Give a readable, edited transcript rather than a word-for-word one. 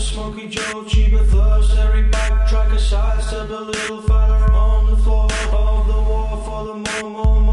Smoky Joe, cheaper thirst, every backtrack aside, step a little farther on the floor of the wall for the moment.